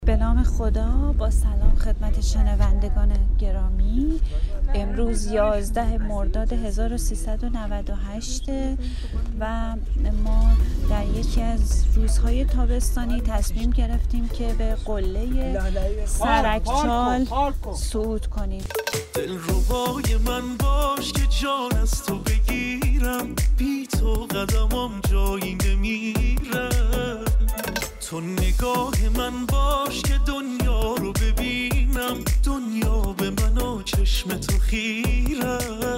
به نام خدا، با سلام خدمت شنوندگان گرامی. امروز 11 مرداد 1398 و ما در یکی از روزهای تابستانی تصمیم گرفتیم که به قله سرکچال صعود کنیم. دلربای من باش که جان از تو بگیرم، بی تو قدمم جایی نمیره. تو نگاه من باش که دنیا رو ببینم، دنیا به من و چشم تو خیره.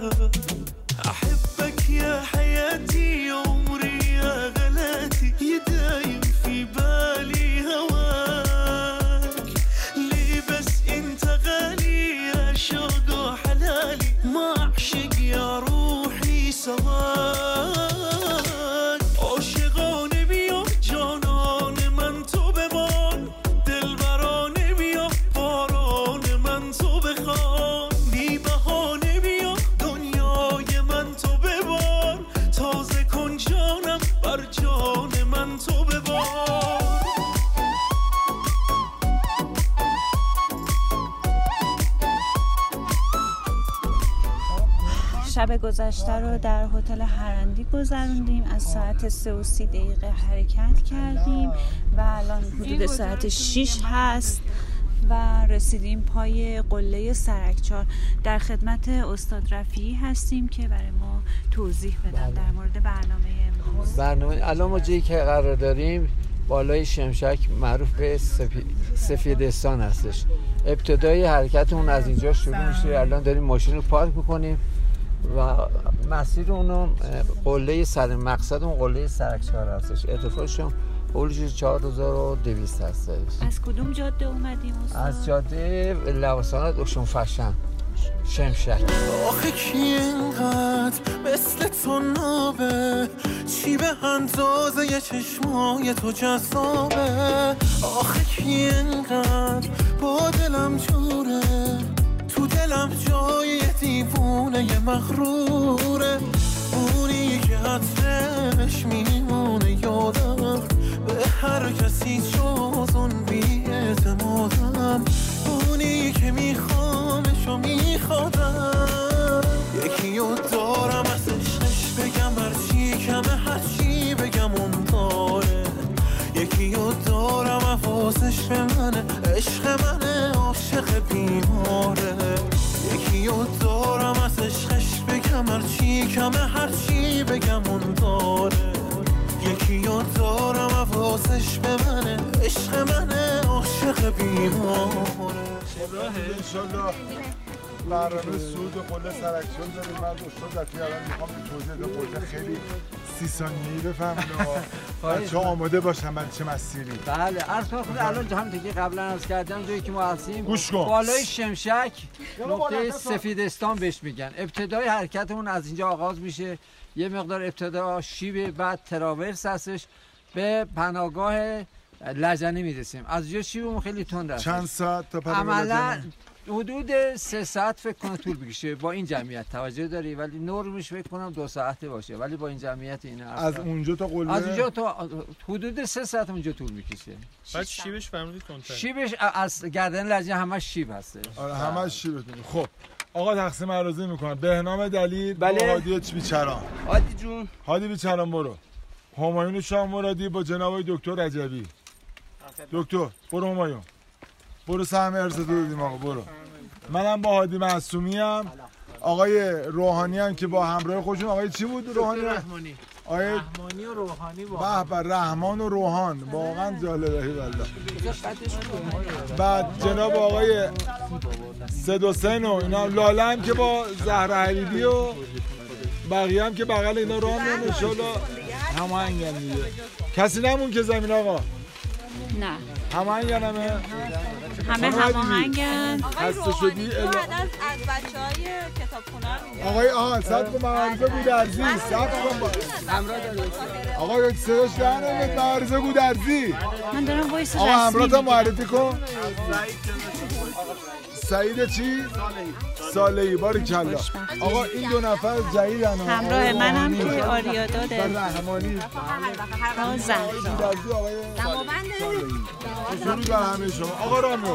احبك يا حياتي عمري يا غلاتي، يدايم في بالي هواك. ليه بس انت غالي يا شوق حلالي، ما اعشق يا روحي سواك. عاشقانه بیا جانان من تو بمان، دلبرانه بیا باران من تو بخوان. بی بهانه بیا دنیای من تو ببار، تازه کن جانم بر جان من تو ببار. شب گذشته رو در هتل هرندی گذروندیم. از ساعت 3:30 حرکت کردیم و الان حدود ساعت 6 هست و رسیدیم پای قله سرکچال. در خدمت استاد رفیعی هستیم که برای ما توضیح بدن در مورد برنامه الان ما جایی که قرار داریم بالای شمشک، معروف به سفیدستان هستش. ابتدای حرکتمون از اینجا شروع میشه. الان داریم ماشین رو پارک میکنیم و مسیر اونو قله مقصد اون قله سرکچال هستش. ارتفاعش حدود 4200 هستش. از کدوم جاده اومدیم؟ از جاده لواسان دوشون فشن شمشک. آخه کی اینقدر مثل تو نابه، چی به اندازه چشمای تو جذابه. آخه کی اینقدر با دلم جوره، تو دلم جای دیوونه مغروره. اونی که عطرش میمونه یادم، به هر کسی جز اون بی‌اعتمادم. اونی که میخوامش و میخوادم، یکی رو دارم از عشقش بگم هرچی کمه، هرچی بگم اون داره. یکی رو دارم حواسش به منه، عشق منه، عاشق بیماره. یکی رو دارم از عشقش بگم هرچی کمه، هرچی بگم اون داره. یکی رو دارم حواسش به منه، عشق منه، عاشق بیماره. انشالله برنامه صعود قله سرکچال داریم. من استاد رفیعی الان میخوام توضیح بدم، خیلی 30 ثانیه‌ای بفهمید بچه‌ها آماده باشن برای چه مسیری. بله عرض کنم الان هم دیگه قبلا عرض کردم جایی که ما هستیم گوش کن. بالای شمشک، نقطه سفیدستان بهش میگن. ابتدای حرکتمون از اینجا آغاز میشه. یه مقدار ابتدا شیب، بعد تراورس هستش، به پناهگاه لجنه میرسیم. از اینجا شیبمون خیلی تند است. چند ساعت تا پناهگاه عملا حدود 3 ساعت فکر کنم طول بکشه با این جمعیت. توجه داری؟ ولی نرمش فکر کنم 2 ساعته باشه، ولی با این جمعیت اینا از اونجا تا قله، از اونجا تا حدود 3 ساعت اونجا طول میکشه. بعد شیبش فرمودید تندتر؟ شیبش از گردن لجنه همش شیب هست. آره همش شیبتونه. خب آقا تقسیم اراضی میکنن. بهنام دلیل بله. با هادی بیچران. هادی جون، هادی بیچران برو. همایون شاه مرادی با جناب دکتر رجبی. دکتر برو همایون، برو سهم ارزه دادیم آقا برو. منم با هادی معصومی ام. آقای روحانی هم که با همراه خودشون، آقای چی بود روحانی؟ رحمانی. آقای رحمانی و روحانی با به رحمان و روحان، واقعا جالبه والله. بعد جناب آقای سید حسین و اینا، لاله هم که با زهرا حریبی و بقیه هم که بغل اینا راه میان ان شاء الله هماهنگن دیگه. کسی نمون که زمین آقا. نه هماهنگن همه هماهنگن. خسته شدی؟ از بچه‌های کتابخونه آقای صدق معرضه گودرزی، صدق کن با آقا صداش در نمیاد. معرضه گودرزی، من دارم وایس آقا رسمی همراه تا میگم. معرفی کن. سعید چی؟ صالحی. باریکلا. آقا این 2 نفر جدیدن. همراه منم که آریادا رحمانی زهرا. آقای درود بر همه شما. آقا رامی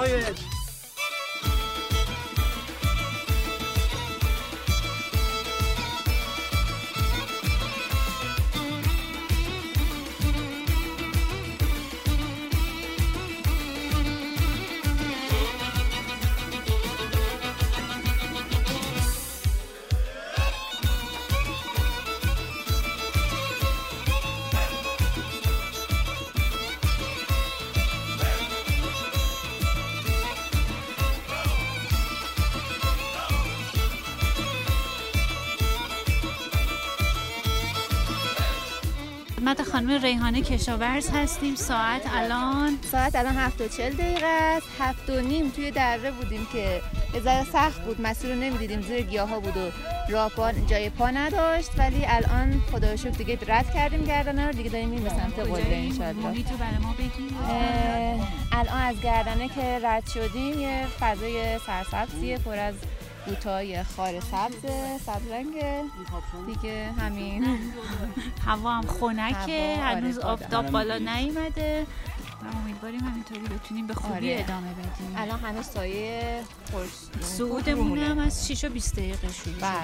خدمت خانم ریحانه کشاورز هستیم. ساعت الان 7:40 است. 7:30 توی دره بودیم که یه ذره سخت بود، مسیر رو نمیدیدیم، زیر گیاها بود و راه جای پا نداشت، ولی الان خدا رو شکر دیگه رد کردیم گردنه رو، دیگه داریم میریم به سمت قله ان شاء الله. محیط رو برای ما بگیم. الان از گردنه که رد شدیم یه فضای سرسبزیه پر از بوتای خار سبز رنگ دیگه، همین. هوا هم خنکه، هنوز آفتاب بالا نیومده و امیدواریم همینطوری بتونیم به خوبی ادامه بدیم. الان هنوز سایه صعودمون هم از 6:20 شروع شده.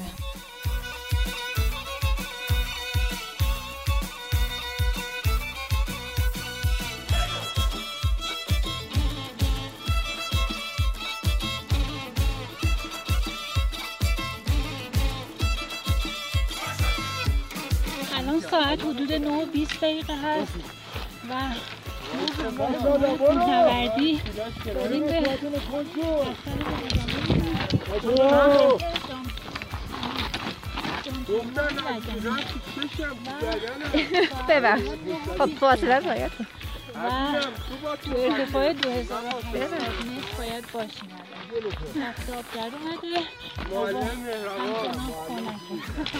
الان ساعت حدود 9:20 هست و ما کوهنوردی داریم به ببخش خب فاصله باید و تو ارتفاع 2000 متر باید باشیم. آفتاب در اومده، همچنان خنکه.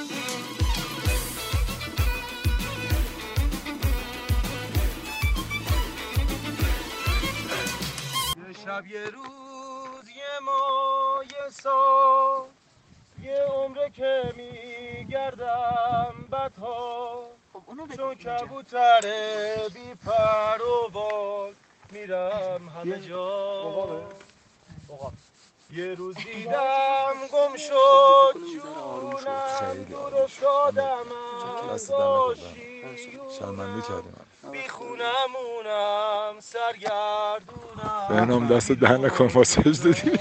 شب یه روز یه ماه یه سال یه عمره که میگردم بدها، چون کبوتر بی پر و بال میرم همه جا. یه روز دیدم گم شد جونم، دور افتادم از آشیونم، بی خونمونم سرگردونم. بهنام دست ده نکن ما سجده دیم.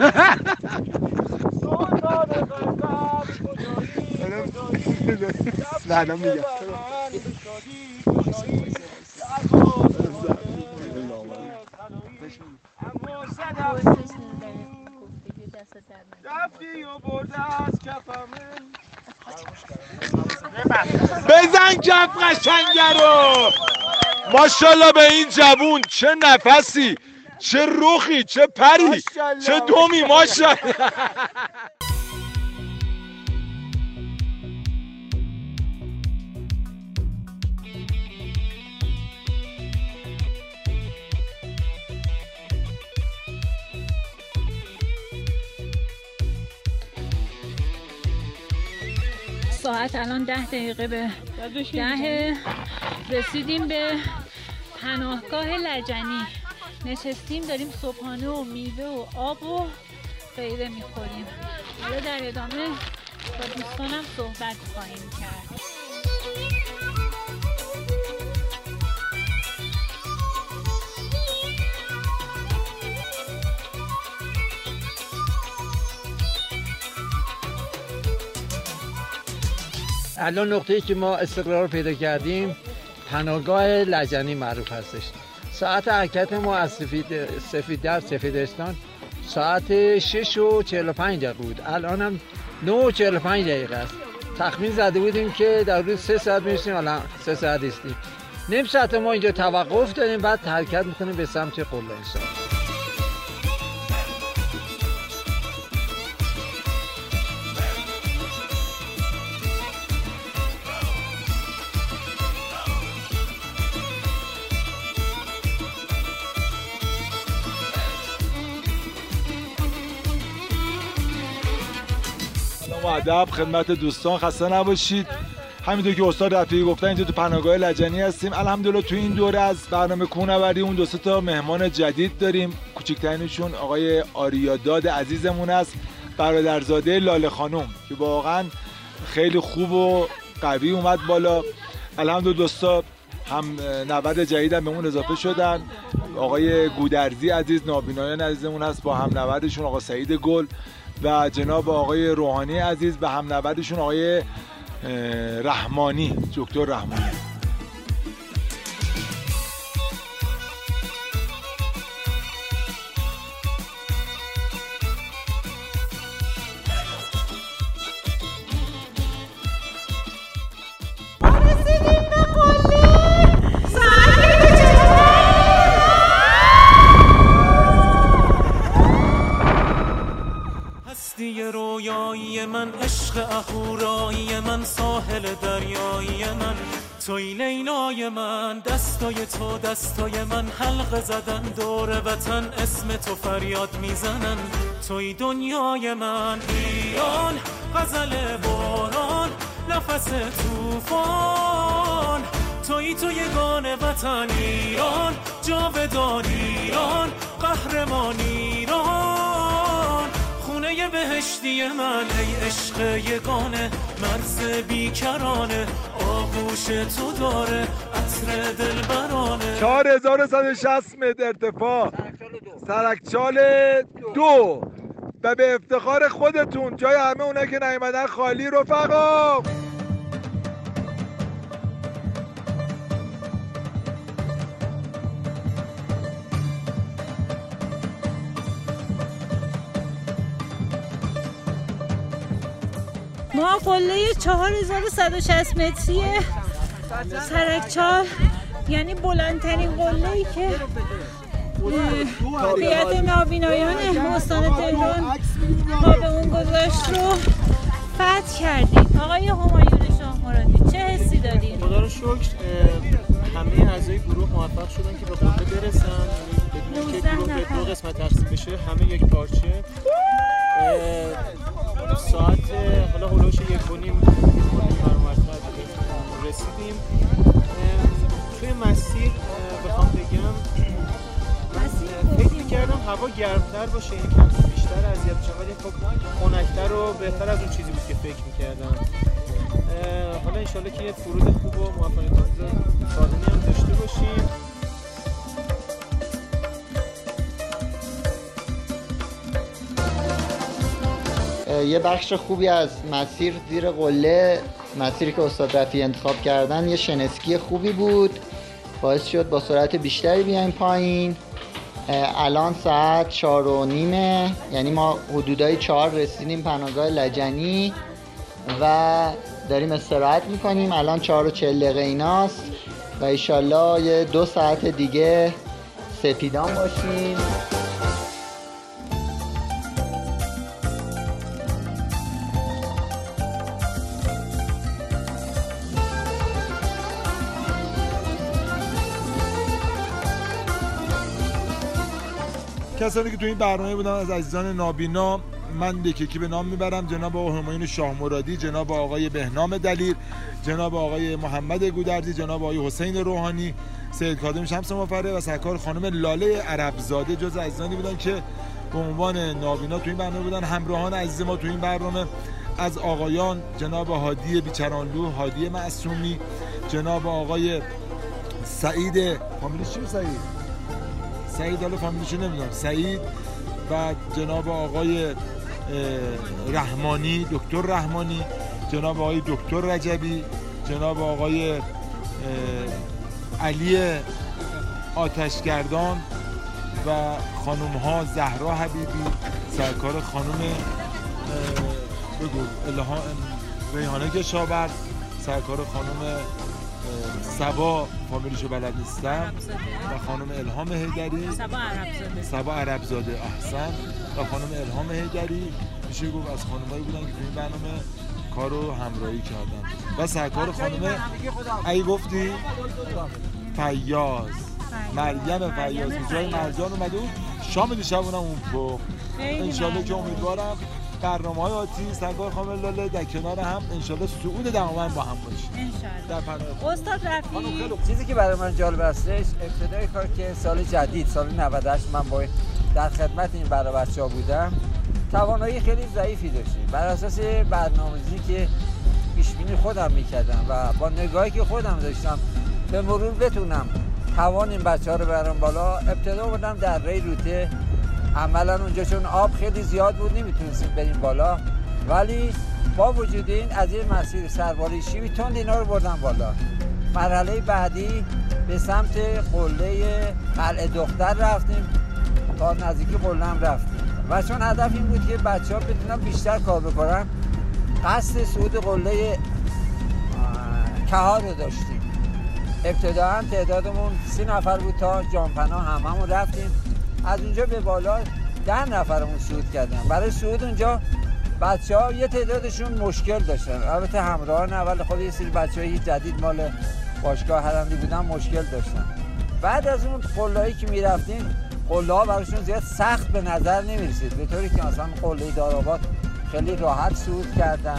بعدا میگم رفتی و برده از کفم. بزن کف قشنگه رو. ماشاءالله به این جوون، چه نفسی، چه رخی، چه پری، چه دومی، ماشاءالله. ساعت الان 10 به 10 رسیدیم به پناهگاه لجنی. نشستیم داریم صبحانه و میوه و آب و غیره میخوریم. حالا در ادامه با دوستانم صحبت خواهیم کرد. الان نقطه‌ای که ما استقرار پیدا کردیم پناهگاه لجنی معروف هستش. ساعت حرکت ما از سفیدستان ساعت 6:45 بود. الان هم 9:45 است. تخمین زده بودیم که در روز 3 ساعت می‌رسیم، الان 3 ساعت هستیم. نیم ساعت ما اینجا توقف داریم، بعد حرکت می‌کنیم به سمت قله انشاءالله. ادب خدمت دوستان، خسته نباشید. همینطور که استاد رفیعی گفتن اینجا تو پناهگاه لجنی هستیم. الحمدلله تو این دوره از برنامه کوهنوردی اون 2 تا مهمان جدید داریم. کوچکترینشون آقای آریاداد عزیزمون است، برادرزاده لاله خانم که واقعا خیلی خوب و قوی اومد بالا. الحمدلله دوستا هم نود جدید هم به اون اضافه شدن. آقای گودرزی عزیز نابینایان عزیزمون هست با هم نودشون آقا سعید گل و جناب آقای روحانی عزیز به هم نودشون آقای رحمانی، دکتر رحمانی. رویایی من، عشق اهورایی من، ساحل دریایی من، توی لیلای من، دستای تو دستای من، حلقه زدن دور وطن، اسم تو فریاد میزنن، توی دنیای من. ایران غزل باران، نفس توفان، توی یگان وطن ایران، جاودان ایران، قهرمان ایران، خونه بهشتی من، ای عشق یگانه، مرز بیکرانه، آغوش تو داره عطر دلبرانه. 4160 متر ارتفاع، سرکچال 2 و به افتخار خودتون جای همه اونایی که نیومدن خالی. رفقا ما قله 4160 متری سرکچال، یعنی بلندترین قله‌ای که هیئت نابینایان استان تهران پا به اون گذاشت رو فتح کردیم. آقای همایون شاهمرادی چه حسی دارین؟ خدا رو شکر همه اعضای گروه موفق شدن که به قله برسن، بدون که گروه به 2 قسمت تقسیم بشه، همه یک پارچه. ساعت حالا هلوش 1:30 رسیدیم. توی مسیر بخوام بگم فکر می‌کردم هوا گرمتر باشه، یعنی کم بیشتر اذیت بشم، ولی خب خنک‌تر و بهتر از اون چیزی بود که فکر می‌کردم. حالا انشالله که یه فرود خوب و موفقیت‌آمیز سالمی هم داشته باشیم. یه بخش خوبی از مسیر زیر قله، مسیری که استاد رفیعی انتخاب کردن، یه شنسکی خوبی بود، باعث شد با سرعت بیشتری بیایم پایین. الان ساعت 4:30، یعنی ما حدودای 4 رسیدیم پناهگاه لجنی و داریم استراحت میکنیم. الان 4:40 ایناست و ایشالله یه 2 ساعت دیگه سپیدان باشیم. کسانی که تو این برنامه بودن از عزیزان نابینا من یکی به نام میبرم: جناب آقای همایون شاهمرادی، جناب آقای بهنام دلیر، جناب آقای محمد گودرزی، جناب آقای حسین روحانی، سید کاظم شمس مفرح و سرکار خانم لاله عربزاده جز عزیزانی بودن که به عنوان نابینا تو این برنامه بودن. همراهان عزیز ما تو این برنامه از آقایان جناب هادی بیچرانلو، هادی معصومی، جناب آقای سعید، فامیلش چی سعید؟ سعید حالا فامیلشو نمیدونم، سعید، و جناب آقای رحمانی، دکتر رحمانی، جناب آقای دکتر رجبی، جناب آقای علی آتشگردان و خانم ها زهرا حبیبی، سرکار خانم الهام ریحانه کشاورز، سرکار خانم سبا، فامیلیشو بلد نیستم، و خانم الهام حیدری، سبا عربزاده احسن، و خانم الهام حیدری. میشه گفت از خانمایی بودن که تو این برنامه کارو همراهی کردن. و سرکار خانم ای گفتی فیاض، مریم فیاض، جای مرجان اومده بود. شام دیشب اونم اون پخت. انشالله که امیدوارم برنامه‌های آتی سرکار خانم لاله در کنار هم انشالله صعود دماوند با هم باشیم انشالله. استاد رفیع، چیزی که برای من جالب هستش ابتدای کار که سال جدید سال 98 من باید در خدمت این برای بچه‌ها بودم، توانایی خیلی ضعیفی داشتیم. بر اساس برنامه‌ریزی که پیش بینی خودم می‌کردم و با نگاهی که خودم داشتم به مرور بتونم توان این بچه‌ها رو برام بالا، ابتدا بودم در ری روته. عملا اونجا چون آب خیلی زیاد بود نمیتونستیم بریم بالا، ولی با وجود این از این مسیر سرباری شیبی تند اینا رو بردم بالا. مرحله بعدی به سمت قله قلعه دختر رفتیم، تا نزدیکی قله هم رفتیم و چون هدف این بود که بچه‌ها بتونن بیشتر کار بکنن، قصد صعود قله کهار رو داشتیم. ابتداً تعدادمون 30 نفر بود تا جانپناه هممون رفتیم. از اونجا به بالا 10 نفرمون صعود کردن. برای صعود اونجا بچه‌ها یه تعدادشون مشکل داشتن، البته همراهان اول خود یه سری بچه‌های جدید مال باشگاه هرندی بودن مشکل داشتن. بعد از اون قله‌ای که می‌رفتیم، قله‌ها براشون زیاد سخت به نظر نمی‌رسید، به طوری که مثلا قله دارآباد خیلی راحت صعود کردن.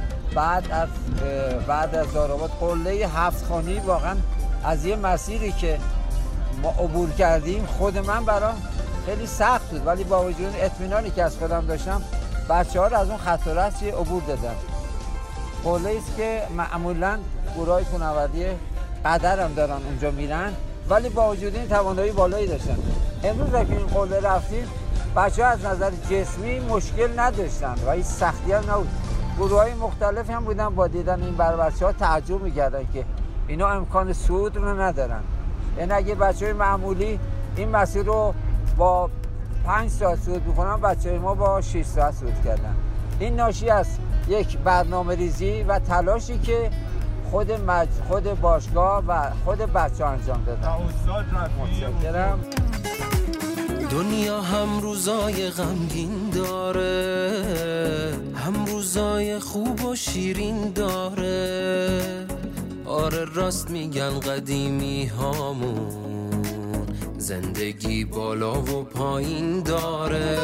بعد از دارآباد قله هفت‌خانی واقعا از یه مسیری که ما عبور کردیم خود من برام خیلی سخت بود، ولی با وجود اطمینانی که از خودم داشتم بچه‌ها رو از اون خط و رسی عبور دادم. قله‌ای است که معمولاً گروهای کوهنوردی قدر هم دارن اونجا میرن، ولی با وجود این توانایی بالایی داشتن. امروز که این قله رفتیم بچه‌ها از نظر جسمی مشکل نداشتن و هیچ سختی هم نبود. گروهای مختلف هم بودن، با دیدن این برای بچه‌ها تعجب می‌کردن که اینا امکان صعود رو ندارن. یعنی اگه بچه‌های معمولی این مسیر رو با 5 ساعت صعود می‌کنن، بچه‌های ما با 6 ساعت صعود کردن. این ناشی از یک برنامه‌ریزی و تلاشی که خود باشگاه و خود بچه‌ها انجام دادن. متشکرم. دنیا هم روزای غمگین داره، هم روزای خوب و شیرین داره. آره راست میگن قدیمی هامون، زندگی بالا و پایین داره،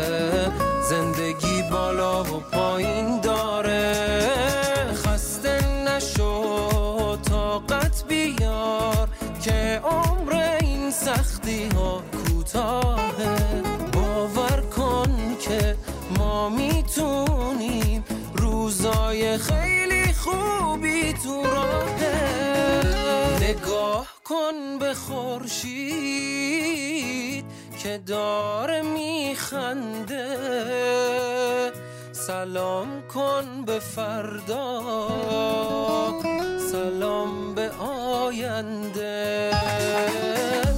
زندگی بالا و پایین داره. خسته نشو طاقت بیار که عمر این سختی ها کوتاهه. باور کن که ما میتونیم، روزای خیلی خوبی تو راهه. نگاه کن به خورشید که داره میخنده، سلام کن به فردا، سلام به آینده.